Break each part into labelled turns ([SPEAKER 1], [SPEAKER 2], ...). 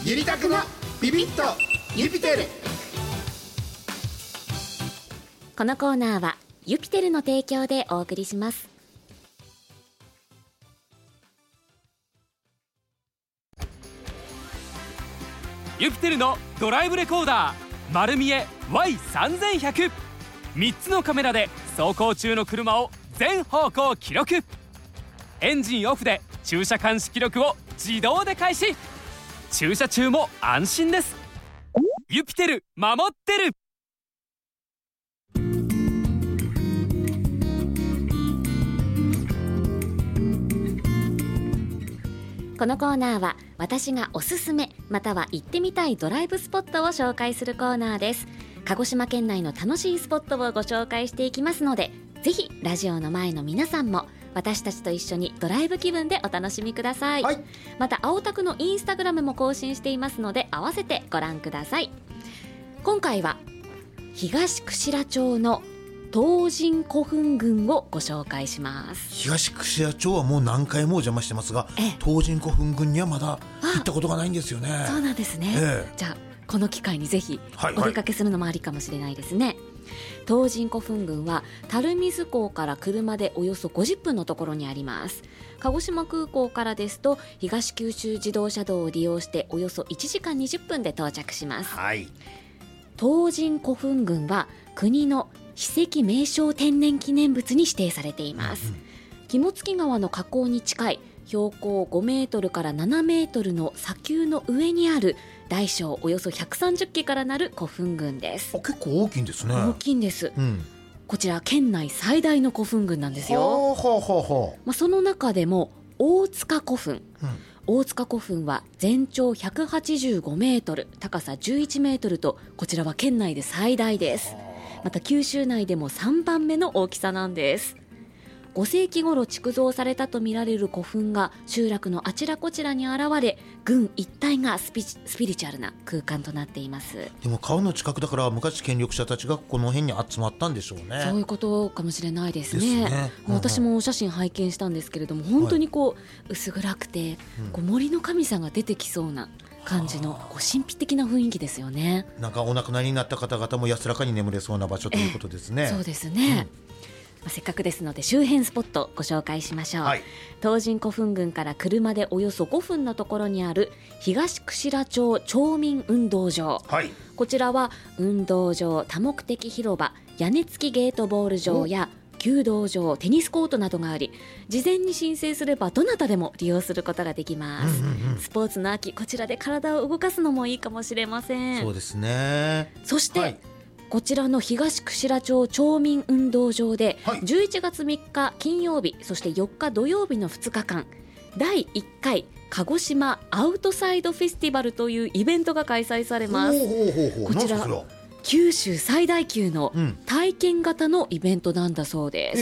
[SPEAKER 1] ゆりたくのビビッとユピテル。
[SPEAKER 2] このコーナーはユピテルの提供でお送りします。
[SPEAKER 3] ユピテルのドライブレコーダー丸見え Y3100、 3つのカメラで走行中の車を全方向記録。エンジンオフで駐車監視記録を自動で開始。駐車中も安心です。ユピテル守ってる。
[SPEAKER 2] このコーナーは私がおすすめまたは行ってみたいドライブスポットを紹介するコーナーです。鹿児島県内の楽しいスポットをご紹介していきますので、ぜひラジオの前の皆さんも私たちと一緒にドライブ気分でお楽しみください、はい、また青タクのインスタグラムも更新していますので合わせてご覧ください。今回は東串良町の東神古墳群をご紹介します。
[SPEAKER 1] 東串良町はもう何回もお邪魔してますが、東神古墳群にはまだ行ったことがないんですよね。
[SPEAKER 2] そうなんですね、じゃあこの機会にぜひお出かけするのもありかもしれないですね、東神古墳群は垂水港から車でおよそ50分のところにあります。鹿児島空港からですと東九州自動車道を利用しておよそ1時間20分で到着します、東神古墳群は国の史跡名勝天然記念物に指定されています、肝付川の河口に近い標高5メートルから7メートルの砂丘の上にある大小およそ130基からなる古墳群です。
[SPEAKER 1] 結構大きいんですね。
[SPEAKER 2] 大きいんです、こちら県内最大の古墳群なんですよ。その中でも大塚古墳、大塚古墳は全長185メートル高さ11メートルとこちらは県内で最大です。また九州内でも3番目の大きさなんです。5世紀頃築造されたとみられる古墳が集落のあちらこちらに現れ、群一体がスピリチュアルな空間となっています。
[SPEAKER 1] でも川の近くだから昔権力者たちがこの辺に集まったんでしょうね。
[SPEAKER 2] そういうことかもしれないですね。私もお写真拝見したんですけれども、本当に薄暗くて、森の神さんが出てきそうな感じの神秘的な雰囲気ですよね。
[SPEAKER 1] なんかお亡くなりになった方々も安らかに眠れそうな場所ということですね。
[SPEAKER 2] そうですね、せっかくですので周辺スポットをご紹介しましょう、東神古墳群から車でおよそ5分のところにある東串良町町民運動場、こちらは運動場、多目的広場、屋根付きゲートボール場や弓道場、テニスコートなどがあり、事前に申請すればどなたでも利用することができます、スポーツの秋、こちらで体を動かすのもいいかもしれません。
[SPEAKER 1] そうですね。
[SPEAKER 2] そして、こちらの東串良町町民運動場で、11月3日金曜日そして4日土曜日の2日間第1回鹿児島アウトサイドフェスティバルというイベントが開催されます。こちら九州最大級の体験型のイベントなんだそうです、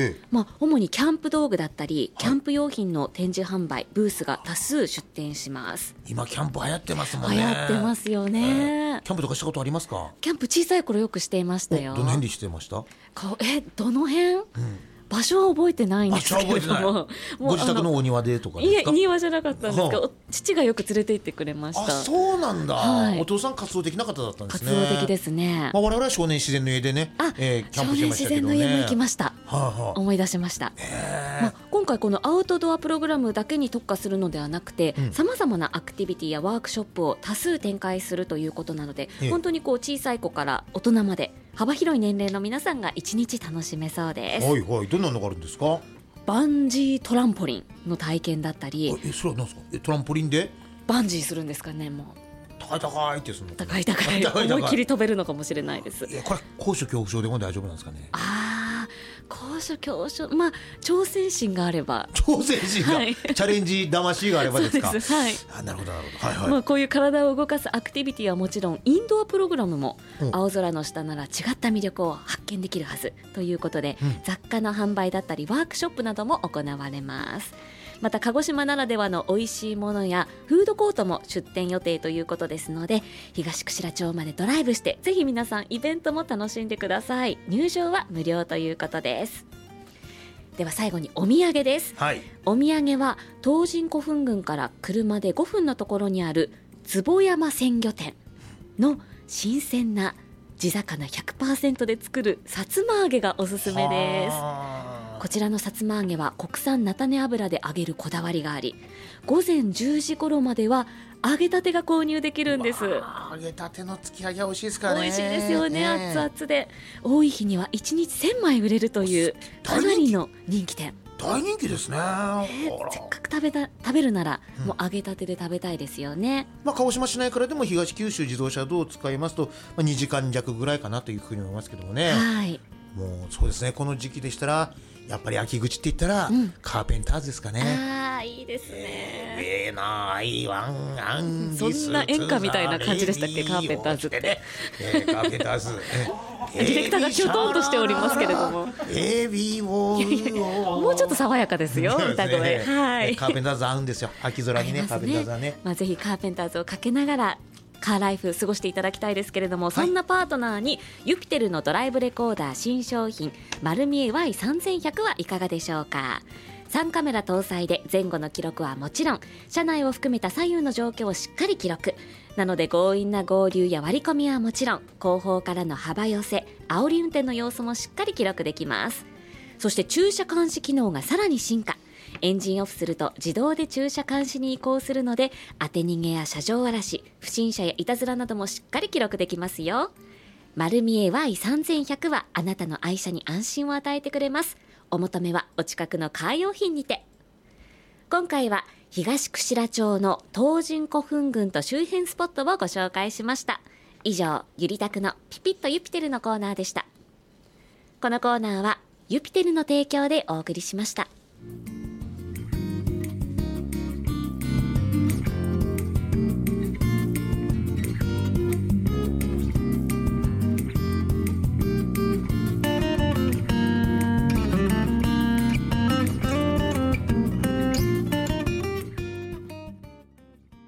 [SPEAKER 2] 主にキャンプ道具だったりキャンプ用品の展示販売ブースが多数出展します。
[SPEAKER 1] 今キャンプ流行ってますもんね。
[SPEAKER 2] 流行ってますよね、
[SPEAKER 1] キャンプとかしたことありますか？
[SPEAKER 2] キャンプ小さい頃よくしていましたよ。
[SPEAKER 1] どの辺でしてました？
[SPEAKER 2] どの辺、場所は覚えてないんですけれども、
[SPEAKER 1] ご自宅のお庭でとかですか？
[SPEAKER 2] いえ、庭じゃなかったんですけど、父がよく連れて行ってくれました。
[SPEAKER 1] そうなんだ、お父さん活動的な方だったんですね。
[SPEAKER 2] 活動的ですね。
[SPEAKER 1] 我々は少年自然の家でね、キャンプしてましたけどね。少年自然の家も行きました、思い出しました。今回このアウトドアプログラムだけに特化するのではなくて、さまざまなアクティビティやワークショップを多数展開するということなので、本当に小さい子から大人まで幅広い年齢の皆さんが一日楽しめそうです。 どんなのがあるんですか？
[SPEAKER 2] バンジートランポリンの体験だったり。
[SPEAKER 1] それは何ですか？トランポリンで
[SPEAKER 2] バンジーするんですかね。もう
[SPEAKER 1] 高いってするの？
[SPEAKER 2] 高い思いっきり飛べるのかもしれないです。
[SPEAKER 1] これ高所恐怖症でも大丈夫なんですかね？
[SPEAKER 2] 高所恐怖症、挑戦心があれば。
[SPEAKER 1] 挑戦心が、チャレンジ魂があればですか？
[SPEAKER 2] そうです、
[SPEAKER 1] なるほど、
[SPEAKER 2] こういう体を動かすアクティビティはもちろんインドアプログラムも青空の下なら違った魅力を発見できるはずということで、雑貨の販売だったりワークショップなども行われます。また鹿児島ならではの美味しいものやフードコートも出店予定ということですので、東串良町までドライブしてぜひ皆さんイベントも楽しんでください。入場は無料ということです。では最後にお土産です、お土産は東神古墳群から車で5分のところにある
[SPEAKER 1] 坪山鮮魚店の新鮮な地魚 100% で作るさつま揚げがおすすめです。こちらのさつま揚げは国産菜種油で揚げるこだわりがあり、午前10時頃までは揚げたてが購入できるんです。
[SPEAKER 2] 揚げたての突き揚げ美味しいですからね。
[SPEAKER 1] 美味しいですよね、熱々で。多い日には1日1000枚売れるというかなりの人気店。
[SPEAKER 2] 大人気ですね。
[SPEAKER 1] せっかく食べるなら、もう揚げたてで食べたいですよね。
[SPEAKER 2] 鹿児島市内からでも東九州自動車道を使いますと、2時間弱ぐらいかなというふうに思いますけどもね。
[SPEAKER 1] はい、
[SPEAKER 2] もうそうですね、この時期でしたらやっぱり秋口って言ったら、カーペンターズですかね。
[SPEAKER 1] ああ、いいですね。
[SPEAKER 2] そ
[SPEAKER 1] んな演歌みたいな感じでしたっけ、カーペンターズって。
[SPEAKER 2] カーペンターズ
[SPEAKER 1] ディレクターがキョトンとしておりますけれども、もうちょっと爽やかですよ、歌声。はい、
[SPEAKER 2] カーペンターズ合うんですよ、秋空にね。カーペンターズはね、
[SPEAKER 1] ぜひカーペンターズをかけながらカーライフ過ごしていただきたいですけれども、そんなパートナーにユピテルのドライブレコーダー新商品丸見え Y3100 はいかがでしょうか。3カメラ搭載で前後の記録はもちろん、車内を含めた左右の状況をしっかり記録なので、強引な合流や割り込みはもちろん、後方からの幅寄せ、煽り運転の様子もしっかり記録できます。そして駐車監視機能がさらに進化。エンジンオフすると自動で駐車監視に移行するので、当て逃げや車上荒らし、不審者やいたずらなどもしっかり記録できますよ。丸見え Y3100 はあなたの愛車に安心を与えてくれます。お求めはお近くのカー用品にて。今回は東串良町の東尋古墳群と周辺スポットをご紹介しました。以上、ゆりたくのピピッとユピテルのコーナーでした。このコーナーはユピテルの提供でお送りしました。